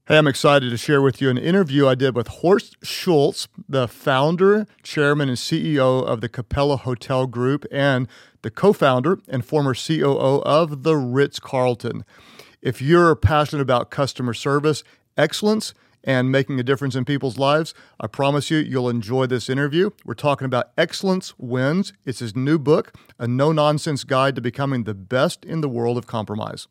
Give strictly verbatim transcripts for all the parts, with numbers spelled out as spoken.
Hey, I'm excited to share with you an interview I did with Horst Schulze, the founder, chairman, and C E O of the Capella Hotel Group and the co-founder and former C O O of the Ritz-Carlton. If you're passionate about customer service, excellence, and making a difference in people's lives, I promise you, you'll enjoy this interview. We're talking about Excellence Wins. It's his new book, a no-nonsense guide to becoming the best in the world of compromise.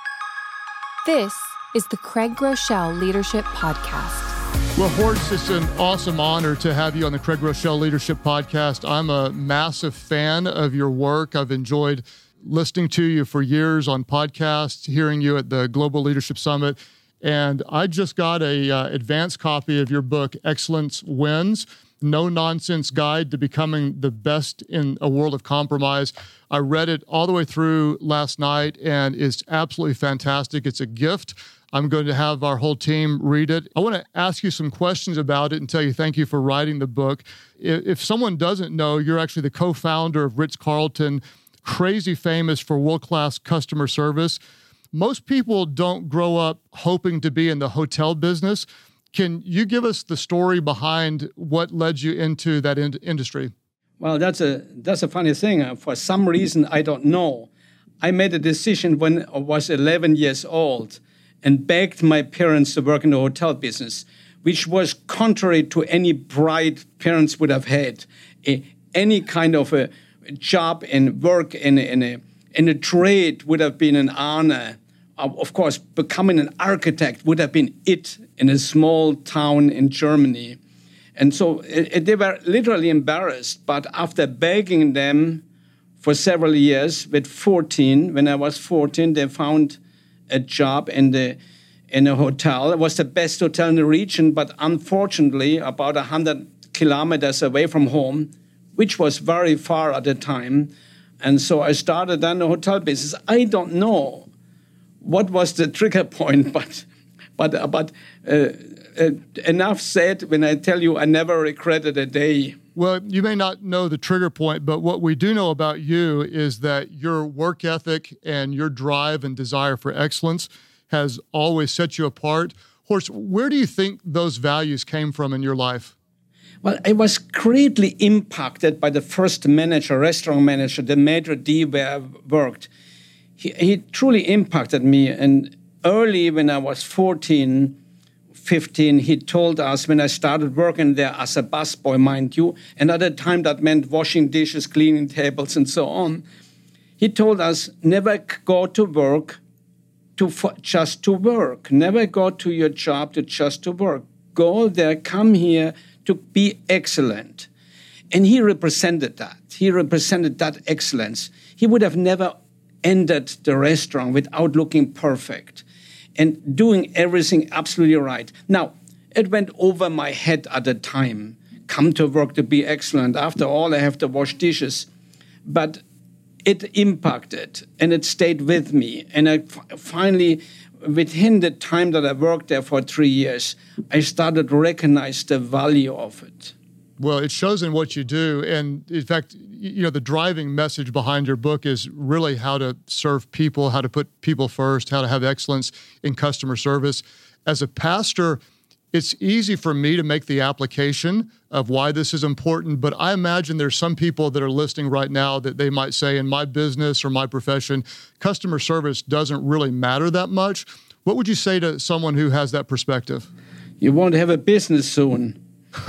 This is the Craig Groeschel Leadership Podcast. Well, Horst, it's an awesome honor to have you on the Craig Groeschel Leadership Podcast. I'm a massive fan of your work. I've enjoyed listening to you for years on podcasts, hearing you at the Global Leadership Summit. And I just got a uh, advanced copy of your book, Excellence Wins, No-Nonsense Guide to Becoming the Best in a World of Compromise. I read it all the way through last night, and it's absolutely fantastic. It's a gift. I'm going to have our whole team read it. I want to ask you some questions about it and tell you thank you for writing the book. If someone doesn't know, you're actually the co-founder of Ritz-Carlton, crazy famous for world-class customer service. Most people don't grow up hoping to be in the hotel business. Can you give us the story behind what led you into that in- industry? Well, that's a that's a funny thing. For some reason, I don't know. I made a decision when I was eleven years old and begged my parents to work in the hotel business, which was contrary to any bright parents would have had. A, any kind of a job and work in, in, a, in a trade would have been an honor. Of course, becoming an architect would have been it in a small town in Germany. And so it, it, they were literally embarrassed. But after begging them for several years, with fourteen, when I was fourteen, they found a job in the in a hotel. It was the best hotel in the region, but unfortunately about one hundred kilometers away from home, which was very far at the time. And so I started then the hotel business. I don't know what was the trigger point, but but but uh, uh, enough said when I tell you I never regretted a day. Well, you may not know the trigger point, but what we do know about you is that your work ethic and your drive and desire for excellence has always set you apart. Horst, where do you think those values came from in your life? Well, I was greatly impacted by the first manager, restaurant manager, the Maitre D' where I worked. He, he truly impacted me. And early when I was fourteen, fifteen, he told us when I started working there as a busboy, mind you, and at the time that meant washing dishes, cleaning tables, and so on. He told us, never go to work to for, just to work. Never go to your job to just to work. Go there, come here to be excellent. And he represented that. He represented that excellence. He would have never entered the restaurant without looking perfect and doing everything absolutely right. Now, it went over my head at the time. Come to work to be excellent. After all, I have to wash dishes. But it impacted, and it stayed with me. And I f- finally, within the time that I worked there for three years, I started to recognize the value of it. Well, it shows in what you do. And in fact, you know, the driving message behind your book is really how to serve people, how to put people first, how to have excellence in customer service. As a pastor, it's easy for me to make the application of why this is important, but I imagine there's some people that are listening right now that they might say, in my business or my profession, customer service doesn't really matter that much. What would you say to someone who has that perspective? You won't have a business soon.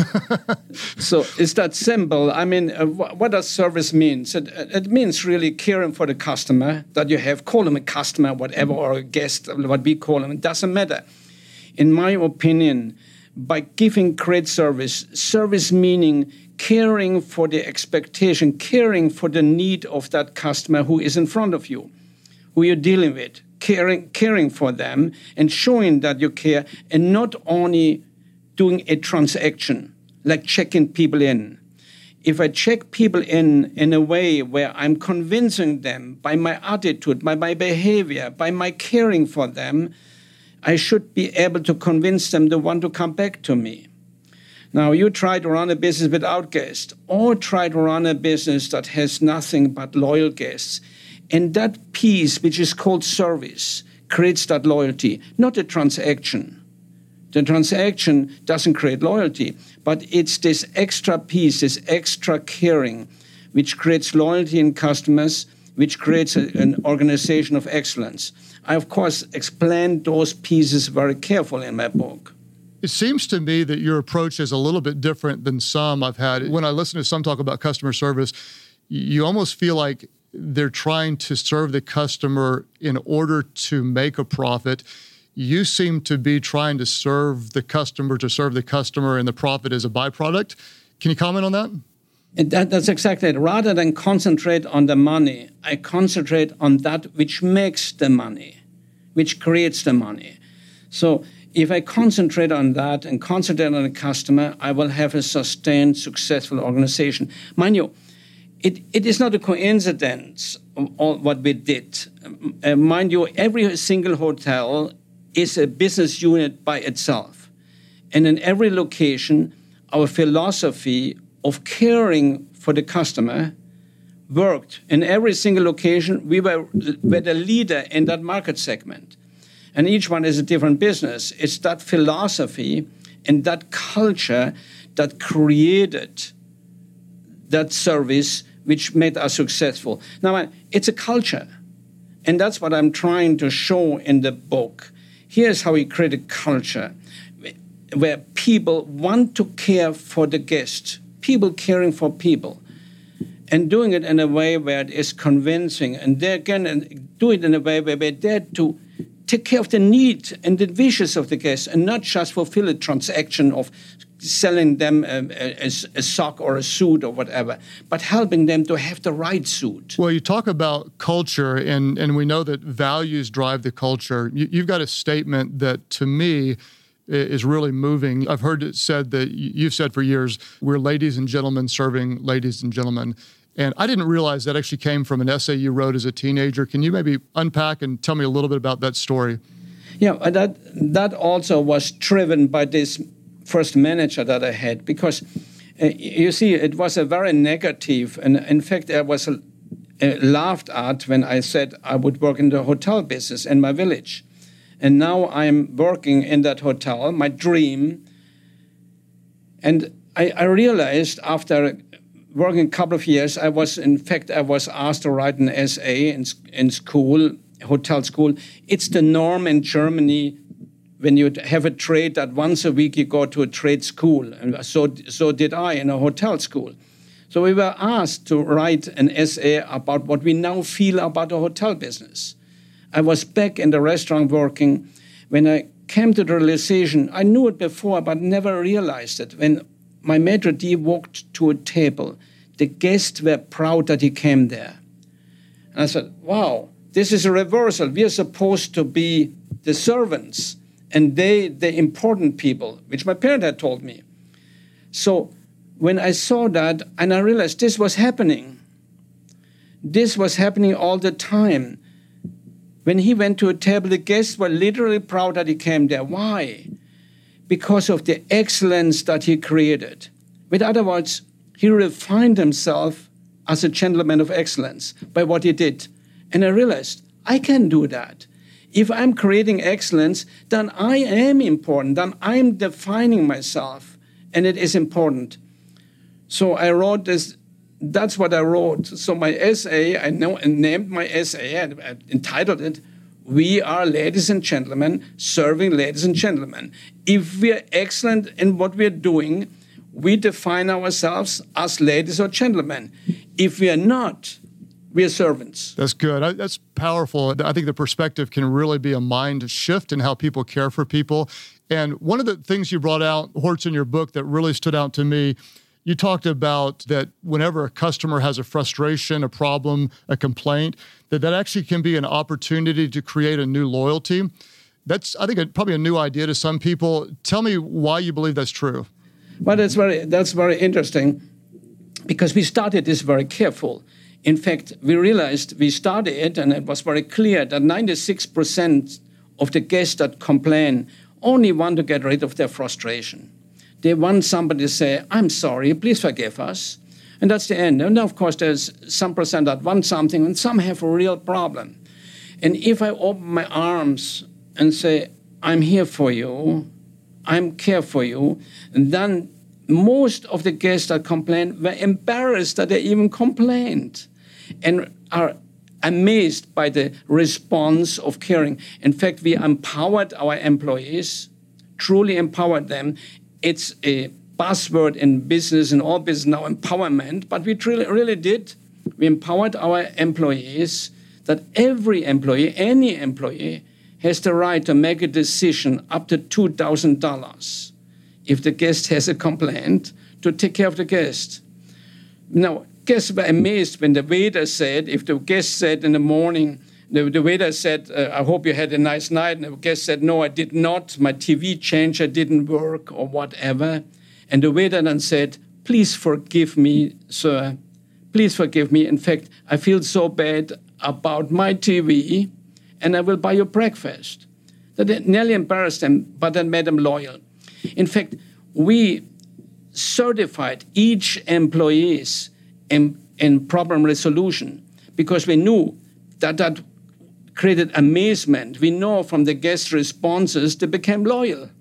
So it's that simple. I mean, uh, wh- what does service mean? It, it means really caring for the customer that you have. Call them a customer, whatever, or a guest, what we call them. It doesn't matter. In my opinion, by giving great service, service meaning caring for the expectation, caring for the need of that customer who is in front of you, who you're dealing with, caring, caring for them and showing that you care, and not only doing a transaction, like checking people in. If I check people in in a way where I'm convincing them by my attitude, by my behavior, by my caring for them, I should be able to convince them to want to come back to me. Now, you try to run a business without guests, or try to run a business that has nothing but loyal guests. And that piece, which is called service, creates that loyalty, not a transaction. The transaction doesn't create loyalty, but it's this extra piece, this extra caring, which creates loyalty in customers, which creates a, an organization of excellence. I, of course, explain those pieces very carefully in my book. It seems to me that your approach is a little bit different than some I've had. When I listen to some talk about customer service, you almost feel like they're trying to serve the customer in order to make a profit. You seem to be trying to serve the customer to serve the customer, and the profit is a byproduct. Can you comment on that? That, that's exactly it. Rather than concentrate on the money, I concentrate on that which makes the money, which creates the money. So if I concentrate on that and concentrate on the customer, I will have a sustained, successful organization. Mind you, it, it is not a coincidence of all what we did. Uh, mind you, every single hotel is a business unit by itself. And in every location, our philosophy of caring for the customer worked. In every single location, we were, were the leader in that market segment. And each one is a different business. It's that philosophy and that culture that created that service which made us successful. Now, it's a culture. And that's what I'm trying to show in the book. Here's how we create a culture where people want to care for the guest, people caring for people, and doing it in a way where it is convincing. And they again do it in a way where they're there to take care of the need and the wishes of the guests, and not just fulfill a transaction of selling them a, a, a sock or a suit or whatever, but helping them to have the right suit. Well, you talk about culture, and, and we know that values drive the culture. You, you've got a statement that, to me, is really moving. I've heard it said that you've said for years, we're ladies and gentlemen serving ladies and gentlemen. And I didn't realize that actually came from an essay you wrote as a teenager. Can you maybe unpack and tell me a little bit about that story? Yeah, that that also was driven by this first manager that I had, because uh, you see, it was a very negative, and in fact, I was uh, laughed at when I said I would work in the hotel business in my village. And now I'm working in that hotel, my dream. And I, I realized after working a couple of years, I was, in fact, I was asked to write an essay in, in school, hotel school. It's the norm in Germany when you have a trade that once a week you go to a trade school. And so, so did I in a hotel school. So we were asked to write an essay about what we now feel about the hotel business. I was back in the restaurant working when I came to the realization, I knew it before, but never realized it. When my maitre d' walked to a table, the guests were proud that he came there. And I said, wow, this is a reversal. We are supposed to be the servants, and they, the important people, which my parent had told me. So when I saw that, and I realized this was happening, this was happening all the time. When he went to a table, the guests were literally proud that he came there. Why? Because of the excellence that he created. With other words, he refined himself as a gentleman of excellence by what he did. And I realized, I can do that. If I'm creating excellence, then I am important. Then I'm defining myself, and it is important. So I wrote this. That's what I wrote. So my essay, I know, named my essay, I entitled it, "We are ladies and gentlemen serving ladies and gentlemen." If we're excellent in what we're doing, we define ourselves as ladies or gentlemen. If we are not, we are servants. That's good. I, that's powerful. I think the perspective can really be a mind shift in how people care for people. And one of the things you brought out, Horst, in your book that really stood out to me, you talked about that whenever a customer has a frustration, a problem, a complaint, that that actually can be an opportunity to create a new loyalty. That's, I think, a, probably a new idea to some people. Tell me why you believe that's true. Well, that's very, that's very interesting, because we started this very careful. In fact, we realized we started it, and it was very clear that ninety-six percent of the guests that complain only want to get rid of their frustration. They want somebody to say, I'm sorry, please forgive us. And that's the end. And of course, there's some percent that want something, and some have a real problem. And if I open my arms and say, I'm here for you, I'm care for you, and then most of the guests that complained were embarrassed that they even complained and are amazed by the response of caring. In fact, we empowered our employees, truly empowered them. It's a buzzword in business, in all business now, empowerment, but we really, really did. We empowered our employees that every employee, any employee, has the right to make a decision up to two thousand dollars if the guest has a complaint to take care of the guest. Now, guests were amazed when the waiter said, if the guest said in the morning, the, the waiter said, uh, I hope you had a nice night, and the guest said, no, I did not, my T V changer didn't work or whatever. And the waiter then said, please forgive me, sir, please forgive me. In fact, I feel so bad about my T V, and I will buy you breakfast. That nearly embarrassed them, but that made them loyal. In fact, we certified each employees in, in problem resolution because we knew that that created amazement. We know from the guest responses they became loyal.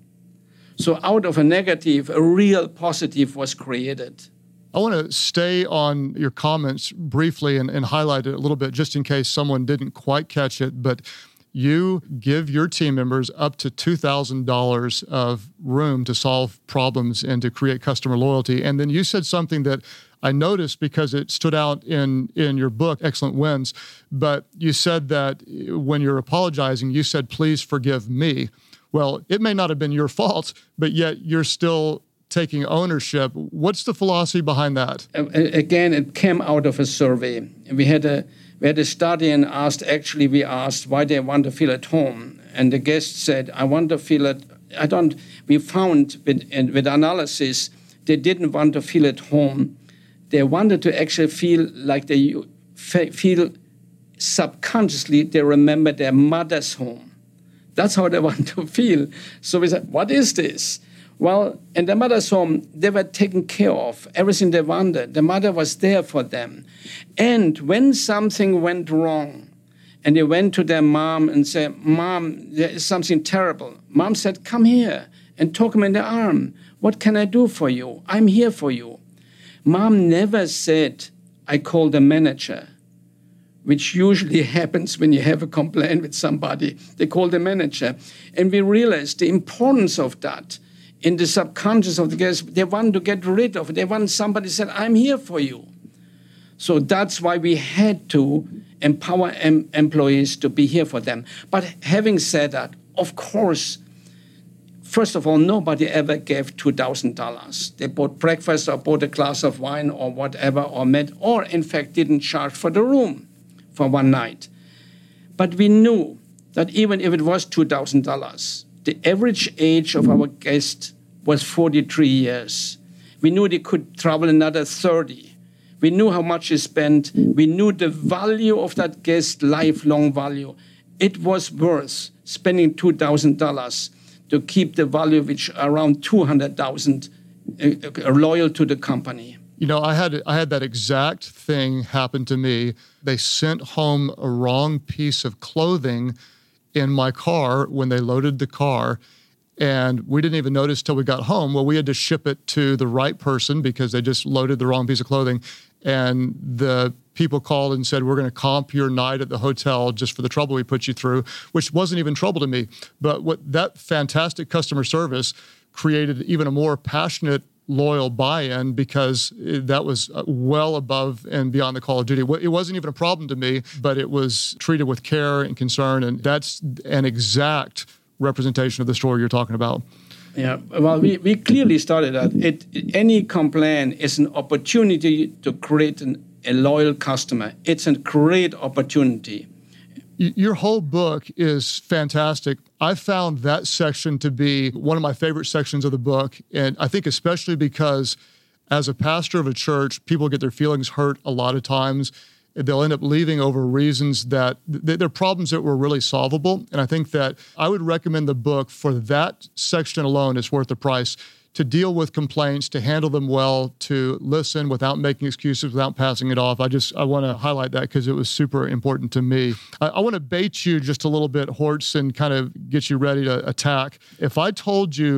So out of a negative, a real positive was created. I want to stay on your comments briefly and, and highlight it a little bit just in case someone didn't quite catch it, but you give your team members up to two thousand dollars of room to solve problems and to create customer loyalty. And then you said something that I noticed because it stood out in, in your book, Excellent Wins, but you said that when you're apologizing, you said, please forgive me. Well, it may not have been your fault, but yet you're still taking ownership. What's the philosophy behind that? Again, it came out of a survey. We had a we had a study and asked, actually we asked why they want to feel at home. And the guest said, I want to feel at, I don't, we found with, with analysis, they didn't want to feel at home. They wanted to actually feel like they feel subconsciously they remember their mother's home. That's how they want to feel. So we said, what is this? Well, in the mother's home, they were taken care of, everything they wanted. The mother was there for them. And when something went wrong, and they went to their mom and said, Mom, there is something terrible. Mom said, come here and took him in the arm. What can I do for you? I'm here for you. Mom never said, I call the manager, which usually happens when you have a complaint with somebody. They call the manager. And we realized the importance of that. In the subconscious of the guests, they want to get rid of it. They want somebody to say, I'm here for you. So that's why we had to empower em- employees to be here for them. But having said that, of course, first of all, nobody ever gave two thousand dollars. They bought breakfast or bought a glass of wine or whatever, or met, or in fact didn't charge for the room for one night. But we knew that even if it was two thousand dollars, the average age of our guest was forty-three years. We knew they could travel another thirty. We knew how much they spent. We knew the value of that guest, lifelong value. It was worth spending two thousand dollars to keep the value, which around two hundred thousand dollars uh, loyal to the company. You know, I had I had that exact thing happen to me. They sent home a wrong piece of clothing in my car when they loaded the car, and we didn't even notice till we got home. Well, we had to ship it to the right person because they just loaded the wrong piece of clothing, and the people called and said, we're going to comp your night at the hotel just for the trouble we put you through, which wasn't even trouble to me. But what that fantastic customer service created even a more passionate, loyal buy-in because that was well above and beyond the call of duty. It wasn't even a problem to me, but it was treated with care and concern, and that's an exact representation of the story you're talking about. Yeah, well, we, we clearly started that. It, any complaint is an opportunity to create an, a loyal customer. It's a great opportunity. Your whole book is fantastic. I found that section to be one of my favorite sections of the book. And I think especially because as a pastor of a church, people get their feelings hurt a lot of times. They'll end up leaving over reasons that they're problems that were really solvable. And I think that I would recommend the book for that section alone. It's worth the price. To deal with complaints, to handle them well, to listen without making excuses, without passing it off. I just, I want to highlight that because it was super important to me. I, I want to bait you just a little bit, Horst, and kind of get you ready to attack. If I told you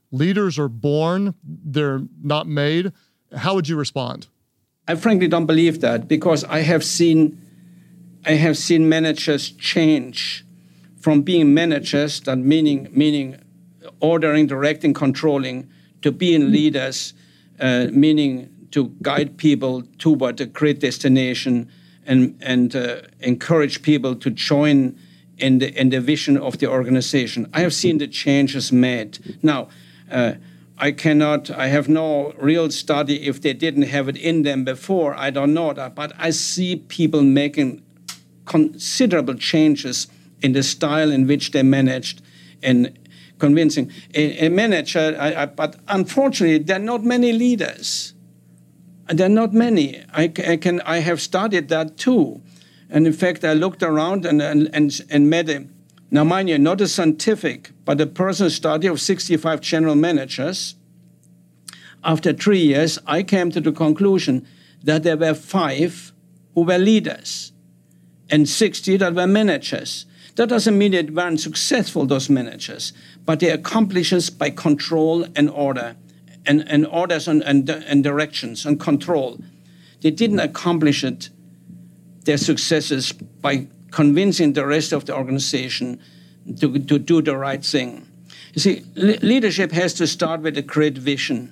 leaders are born, they're not made, how would you respond? I frankly don't believe that, because I have seen I have seen managers change from being managers, that meaning meaning ordering, directing, controlling, to being leaders, uh, meaning to guide people toward a great destination and and uh, encourage people to join in the in the vision of the organization. I have seen the changes made. Now, uh, I cannot, I have no real study if they didn't have it in them before. I don't know that, but I see people making considerable changes in the style in which they managed and convincing. A, a manager, I, I, but unfortunately, there are not many leaders. There are not many. I, I can. I have studied that too, and in fact, I looked around and and and, and met a, now mind you, not a scientific, but a personal study of sixty-five general managers. After three years, I came to the conclusion that there were five who were leaders, and sixty that were managers. That doesn't mean they weren't successful, those managers, but they accomplish it by control and order. And, and orders and, and, and directions and control. They didn't accomplish it, their successes, by convincing the rest of the organization to, to do the right thing. You see, le- leadership has to start with a great vision.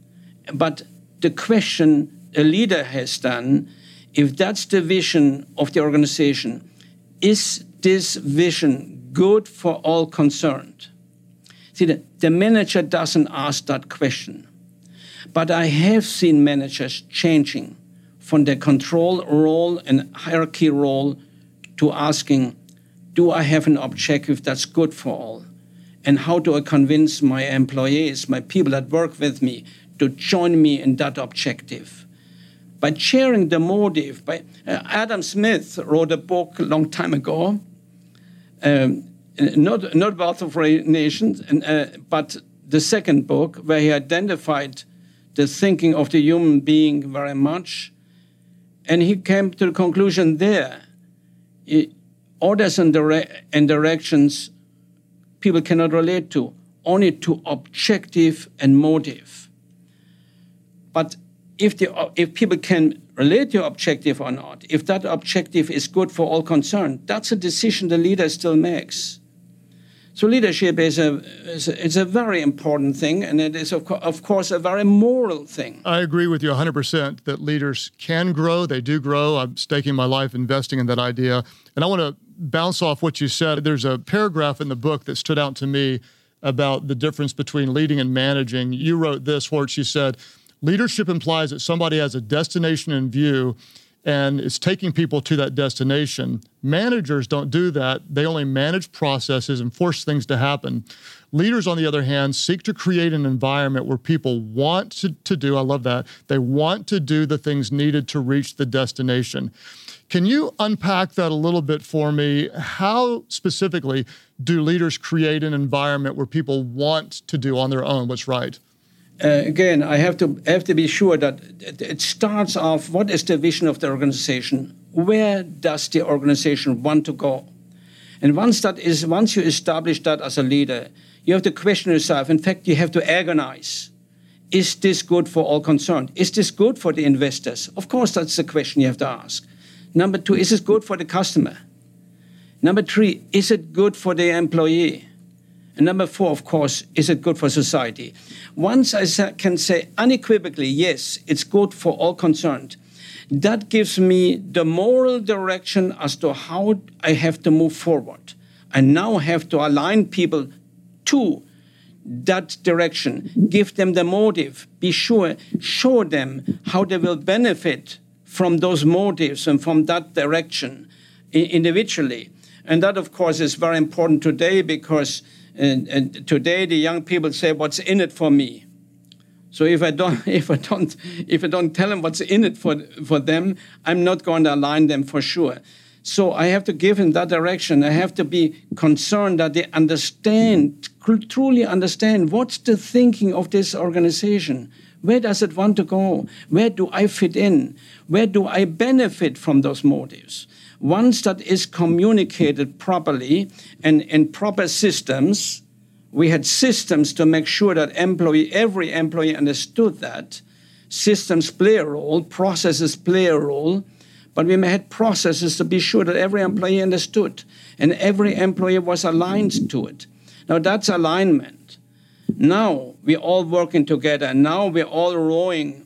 But the question a leader has done, if that's the vision of the organization, is this vision good for all concerned? See, the, the manager doesn't ask that question. But I have seen managers changing from their control role and hierarchy role to asking, do I have an objective that's good for all? And how do I convince my employees, my people that work with me, to join me in that objective? By sharing the motive. By, uh, Adam Smith wrote a book a long time ago, um, Not not Wealth of Nations, uh, but the second book, where he identified the thinking of the human being very much, and he came to the conclusion there, it, orders and, dire- and directions people cannot relate to, only to objective and motive. But if the if people can relate to objective or not, if that objective is good for all concerned, that's a decision the leader still makes. So leadership is a, is a it's a very important thing, and it is, of, co- of course, a very moral thing. I agree with you one hundred percent that leaders can grow. They do grow. I'm staking my life investing in that idea. And I want to bounce off what you said. There's a paragraph in the book that stood out to me about the difference between leading and managing. You wrote this, Horst. You said, leadership implies that somebody has a destination in view and it's taking people to that destination. Managers don't do that. They only manage processes and force things to happen. Leaders, on the other hand, seek to create an environment where people want to, to do, I love that, they want to do the things needed to reach the destination. Can you unpack that a little bit for me? How specifically do leaders create an environment where people want to do on their own what's right? Uh, again, I have to have to be sure that it starts off, what is the vision of the organization? Where does the organization want to go? And once that is, once you establish that as a leader, you have to question yourself. In fact, you have to agonize. Is this good for all concerned? Is this good for the investors? Of course, that's the question you have to ask. Number two, is it good for the customer? Number three, is it good for the employee? And number four, of course, is it good for society? Once I can say unequivocally, yes, it's good for all concerned, that gives me the moral direction as to how I have to move forward. I now have to align people to that direction, give them the motive, be sure, show them how they will benefit from those motives and from that direction individually. And that, of course, is very important today because And, and today, the young people say, "What's in it for me?" So if I don't, if I don't, if I don't tell them what's in it for for them, I'm not going to align them for sure. So I have to give in that direction. I have to be concerned that they understand, truly understand, what's the thinking of this organization. Where does it want to go? Where do I fit in? Where do I benefit from those motives? Once that is communicated properly and in proper systems, We had systems to make sure that employee, every employee understood that. Systems play a role, processes play a role, but we had processes to be sure that every employee understood and every employee was aligned to it. Now that's alignment. Now we're all working together. Now we're all rowing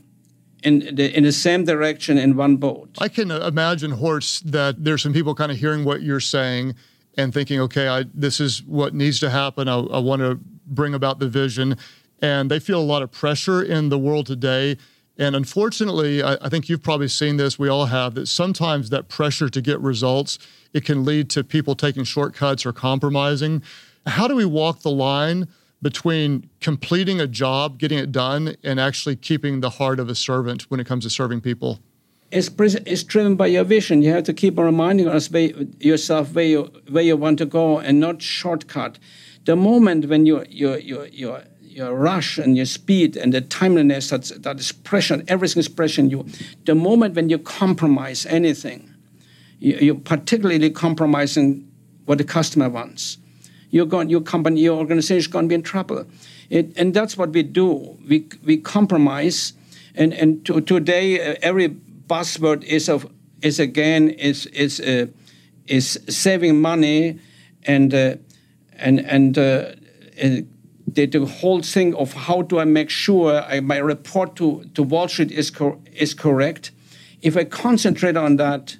in the, in the same direction in one boat. I can imagine, Horst, that there's some people kind of hearing what you're saying and thinking, okay, I, this is what needs to happen. I, I want to bring about the vision. And they feel a lot of pressure in the world today. And unfortunately, I, I think you've probably seen this, we all have, that sometimes that pressure to get results, it can lead to people taking shortcuts or compromising. How do we walk the line between completing a job, getting it done, and actually keeping the heart of a servant when it comes to serving people? It's, it's driven by your vision. You have to keep reminding us where, yourself where you where you want to go, and not shortcut. The moment when you you you you your rush and your speed and the timeliness that's, that is pressure, everything is pressuring you. The moment when you compromise anything, you, you're particularly compromising what the customer wants. You're going, your company, your organization is going to be in trouble. It, and that's what we do. We we compromise, and and to, today uh, every buzzword is of is again is is uh, is saving money, and uh, and and uh, uh, the, the whole thing of how do I make sure I, my report to, to Wall Street is cor- is correct. If I concentrate on that,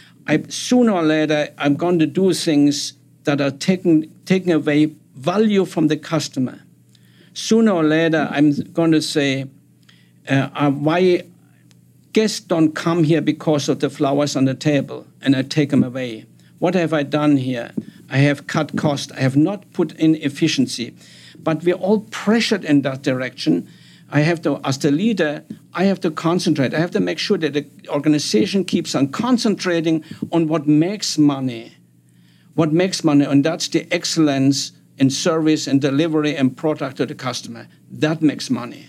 I sooner or later I'm going to do things that are taking taking away value from the customer. Sooner or later, I'm going to say, uh, uh, why guests don't come here because of the flowers on the table, and I take them away. What have I done here? I have cut cost. I have not put in efficiency. But we're all pressured in that direction. I have to, as the leader, I have to concentrate. I have to make sure that the organization keeps on concentrating on what makes money. What makes money, and that's the excellence in service and delivery and product to the customer. That makes money.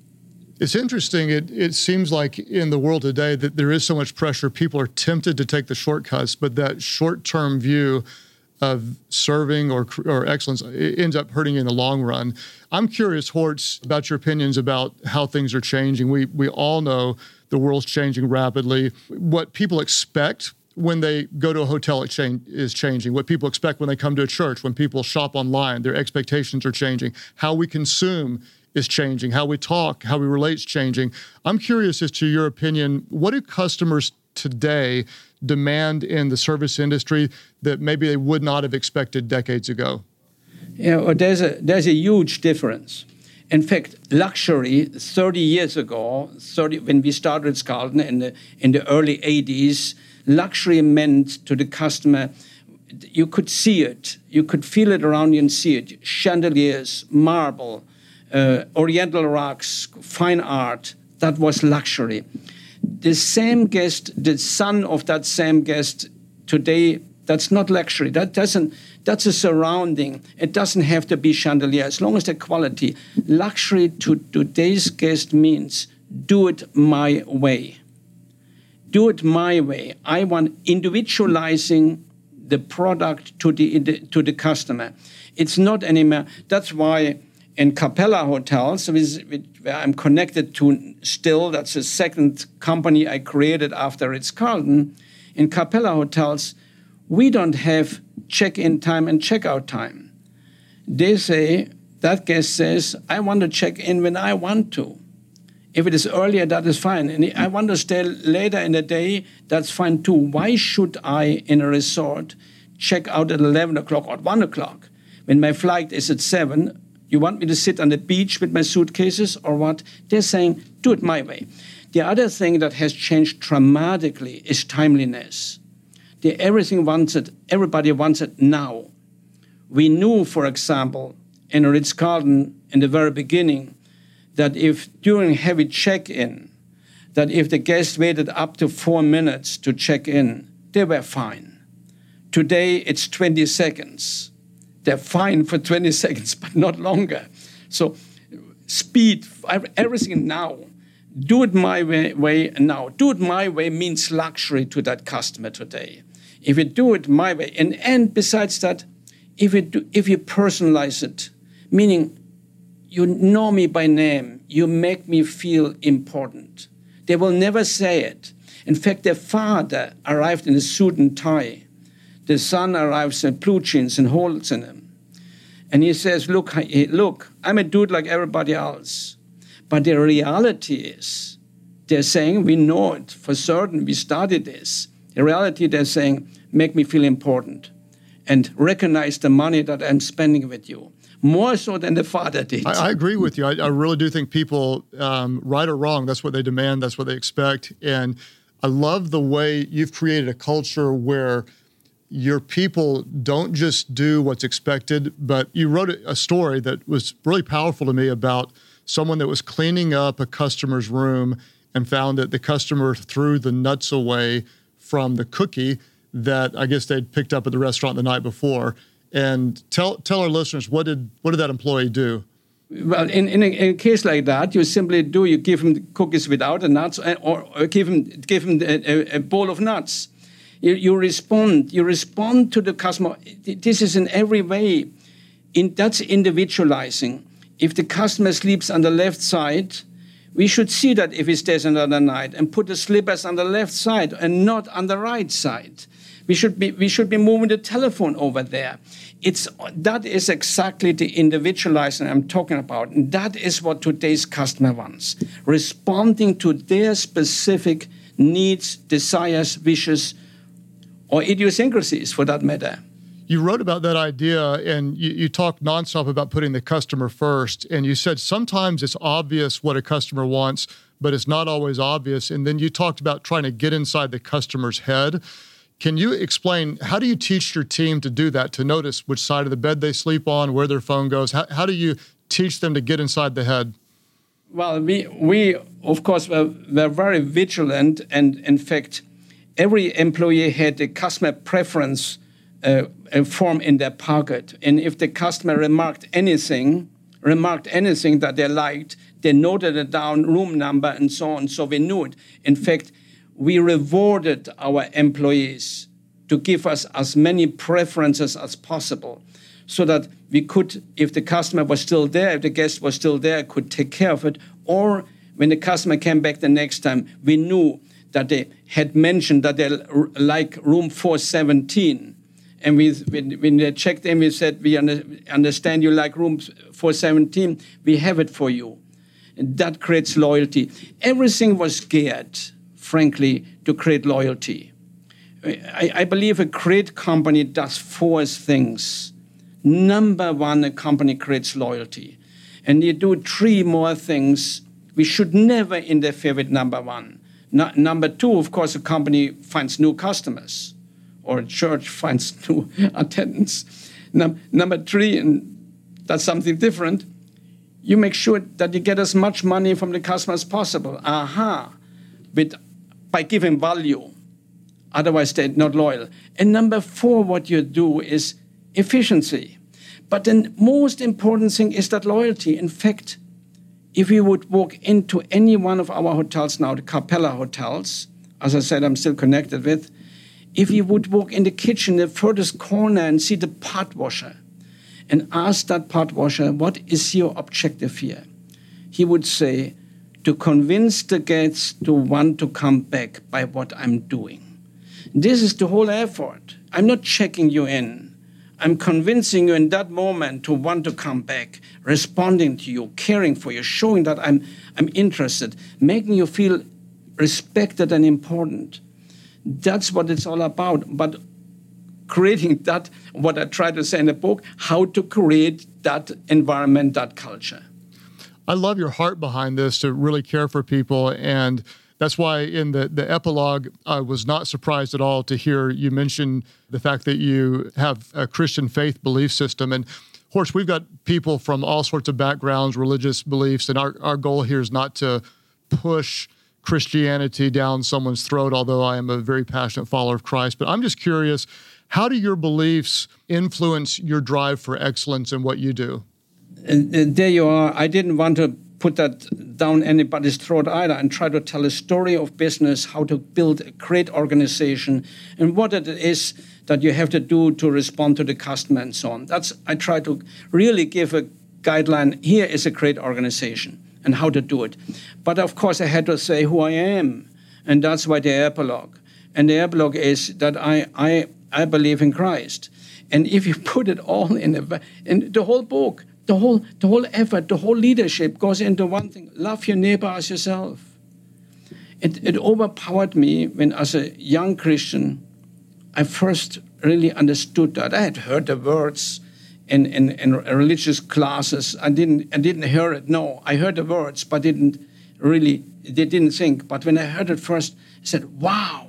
It's interesting. It it seems like in the world today that there is so much pressure. People are tempted to take the shortcuts, but that short-term view of serving or or excellence, it ends up hurting you in the long run. I'm curious, Horst, about your opinions about how things are changing. We we all know the world's changing rapidly. What people expect when they go to a hotel, it change, is changing. What people expect when they come to a church, when people shop online, their expectations are changing. How we consume is changing. How we talk, how we relate is changing. I'm curious as to your opinion, what do customers today demand in the service industry that maybe they would not have expected decades ago? Yeah, well, there's a there's a huge difference. In fact, luxury thirty years ago, thirty when we started Ritz-Carlton in the in the early eighties, luxury meant to the customer, you could see it, you could feel it around you and see it. Chandeliers, marble, uh, oriental rugs, fine art, that was luxury. The same guest, the son of that same guest today, that's not luxury. That doesn't, that's a surrounding. It doesn't have to be chandelier, as long as the quality. Luxury to today's guest means do it my way. Do it my way. I want individualizing the product to the to the customer. It's not anymore. That's why in Capella Hotels, where I'm connected to still, that's the second company I created after Ritz-Carlton. In Capella Hotels, we don't have check-in time and check-out time. They say, that guest says, I want to check in when I want to. If it is earlier, that is fine. And I want to stay later in the day, that's fine too. Why should I, in a resort, check out at eleven o'clock or one o'clock? When my flight is at seven, you want me to sit on the beach with my suitcases or what? They're saying, do it my way. The other thing that has changed dramatically is timeliness. The, everything wants it, everybody wants it now. We knew, for example, in Ritz-Carlton in the very beginning, that if during heavy check-in, that if the guest waited up to four minutes to check in, they were fine. Today, it's twenty seconds. They're fine for twenty seconds, but not longer. So speed, everything now. Do it my way, way now. Do it my way means luxury to that customer today. If you do it my way, and, and besides that, if you, do, if you personalize it, meaning you know me by name. You make me feel important. They will never say it. In fact, their father arrived in a suit and tie. The son arrives in blue jeans and holes in him. And he says, look, look, I'm a dude like everybody else. But the reality is, they're saying, we know it for certain, we studied this. The reality, they're saying, make me feel important and recognize the money that I'm spending with you. More so than the father did. I, I agree with you. I, I really do think people, um, right or wrong, that's what they demand, that's what they expect. And I love the way you've created a culture where your people don't just do what's expected, but you wrote a story that was really powerful to me about someone that was cleaning up a customer's room and found that the customer threw the nuts away from the cookie that I guess they'd picked up at the restaurant the night before. And tell tell our listeners, what did what did that employee do? Well, in, in, a, in a case like that, you simply do, you give him cookies without the nuts, or, or give him give him a, a bowl of nuts. You, you respond, you respond to the customer. This is in every way, in, that's individualizing. If the customer sleeps on the left side, we should see that if he stays another night and put the slippers on the left side and not on the right side. We should be we should be moving the telephone over there. It's that is exactly the individualizing I'm talking about. And that is what today's customer wants. Responding to their specific needs, desires, wishes, or idiosyncrasies for that matter. You wrote about that idea and you, you talked nonstop about putting the customer first. And you said sometimes it's obvious what a customer wants, but it's not always obvious. And then you talked about trying to get inside the customer's head. Can you explain, how do you teach your team to do that, to notice which side of the bed they sleep on, where their phone goes? How, how do you teach them to get inside the head? Well, we, we of course, were, were very vigilant. And in fact, every employee had a customer preference uh, a form in their pocket. And if the customer remarked anything, remarked anything that they liked, they noted it down, room number, and so on. So we knew it. In fact, we rewarded our employees to give us as many preferences as possible so that we could, if the customer was still there, if the guest was still there, could take care of it. Or when the customer came back the next time, we knew that they had mentioned that they like room four seventeen. And we, when, when they checked in, we said, we under, understand you like room four seventeen, we have it for you. And that creates loyalty. Everything was geared, frankly, to create loyalty. I, I believe a great company does four things. Number one, a company creates loyalty. And you do three more things. We should never interfere with number one. No, number two, of course, a company finds new customers, or a church finds new attendants. Num- number three, and that's something different, you make sure that you get as much money from the customer as possible. Aha, with by giving value. Otherwise, they're not loyal. And number four, what you do is efficiency. But the most important thing is that loyalty. In fact, if you would walk into any one of our hotels now, the Capella hotels, as I said, I'm still connected with, if you would walk in the kitchen, the furthest corner, and see the pot washer, and ask that pot washer, what is your objective here? He would say, to convince the guests to want to come back by what I'm doing. This is the whole effort. I'm not checking you in. I'm convincing you in that moment to want to come back, responding to you, caring for you, showing that I'm, I'm interested, making you feel respected and important. That's what it's all about. But creating that, what I try to say in the book, how to create that environment, that culture. I love your heart behind this, to really care for people. And that's why in the, the epilogue, I was not surprised at all to hear you mention the fact that you have a Christian faith belief system. And Horst, we've got people from all sorts of backgrounds, religious beliefs, and our, our goal here is not to push Christianity down someone's throat, although I am a very passionate follower of Christ. But I'm just curious, how do your beliefs influence your drive for excellence in what you do? And there you are. I didn't want to put that down anybody's throat either, and try to tell a story of business, how to build a great organization, and what it is that you have to do to respond to the customer and so on. That's I try to really give a guideline. Here is a great organization and how to do it. But of course, I had to say who I am. And that's why the epilogue. And the epilogue is that I I, I believe in Christ. And if you put it all in, a, in the whole book, the whole, the whole effort, the whole leadership goes into one thing: love your neighbor as yourself. It, it overpowered me when, as a young Christian, I first really understood that. I had heard the words in, in, in religious classes. I didn't I didn't hear it. No, I heard the words, but didn't really. They didn't think. But when I heard it first, I said, "Wow,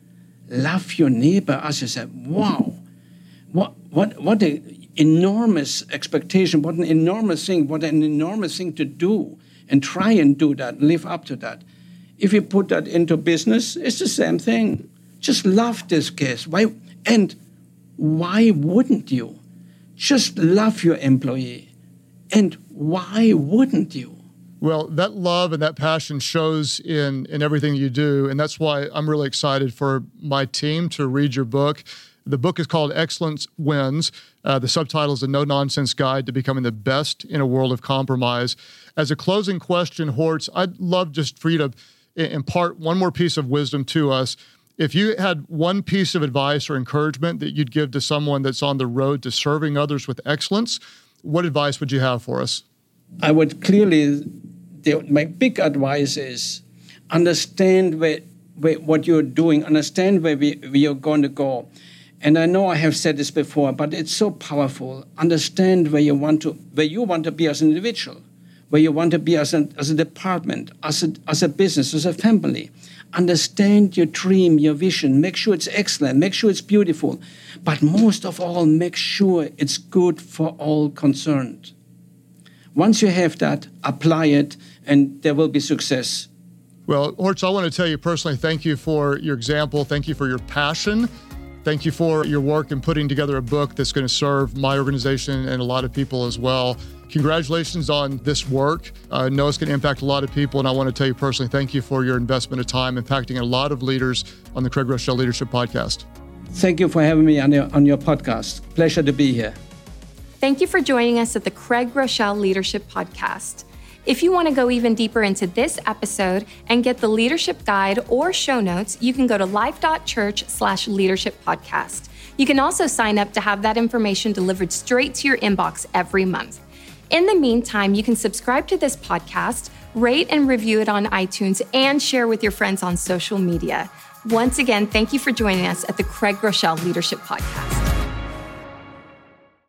love your neighbor as yourself." Wow, what what what an enormous expectation! What an enormous thing! What an enormous thing to do, and try and do that, live up to that. If you put that into business, it's the same thing. Just love this guest. Why? And why wouldn't you? Just love your employee. And why wouldn't you? Well, that love and that passion shows in, in everything you do. And that's why I'm really excited for my team to read your book. The book is called Excellence Wins. Uh, the subtitle is A No-Nonsense Guide to Becoming the Best in a World of Compromise. As a closing question, Horst, I'd love just for you to impart one more piece of wisdom to us. If you had one piece of advice or encouragement that you'd give to someone that's on the road to serving others with excellence, what advice would you have for us? I would clearly, the, my big advice is understand where, where, what you're doing, understand where, we, where you're going to go. And I know I have said this before, but it's so powerful. Understand where you want to, where you want to be as an individual, where you want to be as a, as a department, as a, as a business, as a family. Understand your dream, your vision. Make sure it's excellent. Make sure it's beautiful. But most of all, make sure it's good for all concerned. Once you have that, apply it, and there will be success. Well, Horst, I want to tell you personally, thank you for your example. Thank you for your passion. Thank you for your work in putting together a book that's going to serve my organization and a lot of people as well. Congratulations on this work. I know it's going to impact a lot of people, and I want to tell you personally, thank you for your investment of time impacting a lot of leaders on the Craig Groeschel Leadership Podcast. Thank you for having me on your, on your podcast. Pleasure to be here. Thank you for joining us at the Craig Groeschel Leadership Podcast. If you want to go even deeper into this episode and get the leadership guide or show notes, you can go to life.church slash leadership podcast. You can also sign up to have that information delivered straight to your inbox every month. In the meantime, you can subscribe to this podcast, rate and review it on iTunes, and share with your friends on social media. Once again, thank you for joining us at the Craig Groeschel Leadership Podcast.